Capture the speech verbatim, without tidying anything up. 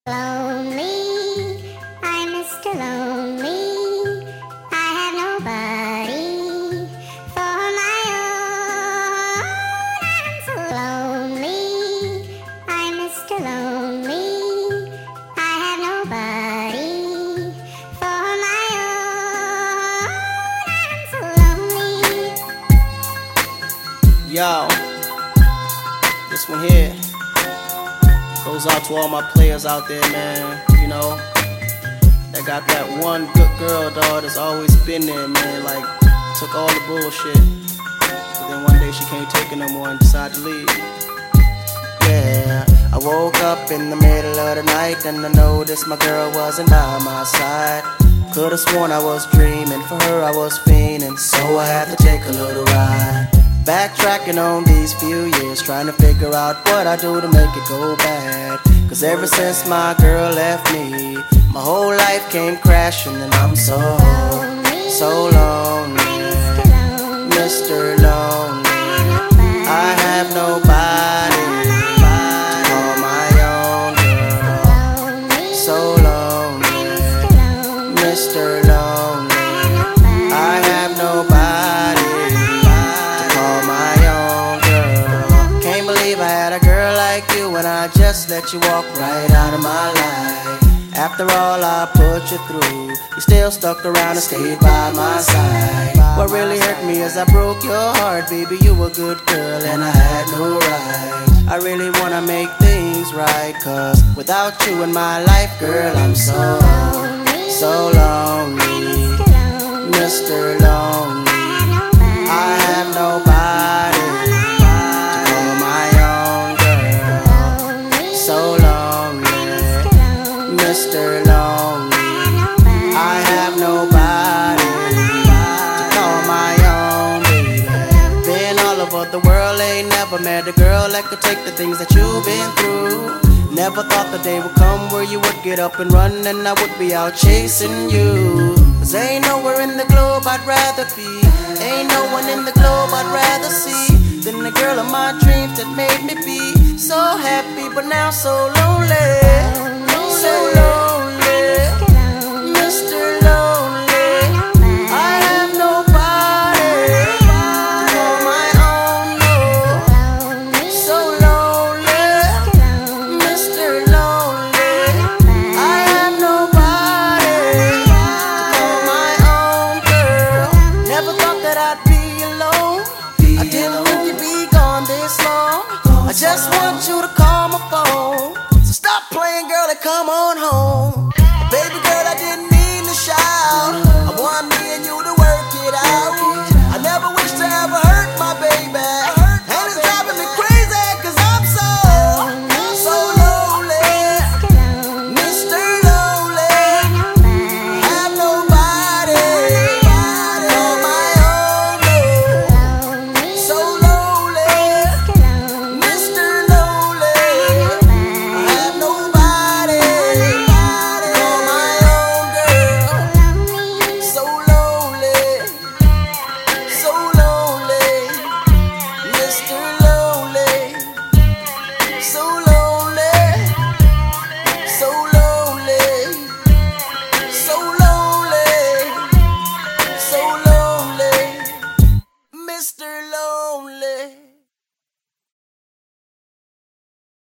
Lonely, I'm Mister Lonely. I have nobody for my own. I'm so lonely, I'm Mister Lonely. I have nobody for my own. I'm so lonely. Yo, this one here goes out to all my players out there, man. You know, that got that one good girl, dog, that's always been there, man. Like, took all the bullshit, but then one day she can't take it no more and decided to leave. Yeah, I woke up in the middle of the night and I noticed my girl wasn't by my side. Could've sworn I was dreaming, for her I was fiending, so I had to take a little ride. Backtracking on these few years, trying to figure out what I do to make it go bad. Cause ever since my girl left me, my whole life came crashing and I'm so, so lonely. Mister Lonely, I have nobody to call my own girl. So lonely, Mister Lonely, I have nobody. When I just let you walk right out of my life. After all I put you through, you still stuck around and stayed by my side. What really hurt me is I broke your heart, baby. You were a good girl and I had no right. I really wanna make things right, cause without you in my life, girl, I'm so, so lonely. Mister Lonely, I have nobody. Mister Lonely, I have nobody to call my own, baby. Been all over the world, ain't never met a girl that could take the things that you've been through. Never thought the day would come where you would get up and run and I would be out chasing you. Cause ain't nowhere in the globe I'd rather be, ain't no one in the globe I'd rather see than the girl of my dreams that made me be so happy but now so lonely. So lonely, Mister Lonely, I have nobody to call my own, no. So lonely, Mister Lonely, I have nobody to call my own, girl. Never thought that I'd be alone, I didn't think you'd be gone this long. I just want you to call my phone. Stop playing, girl, and come on home. Baby girl, I didn't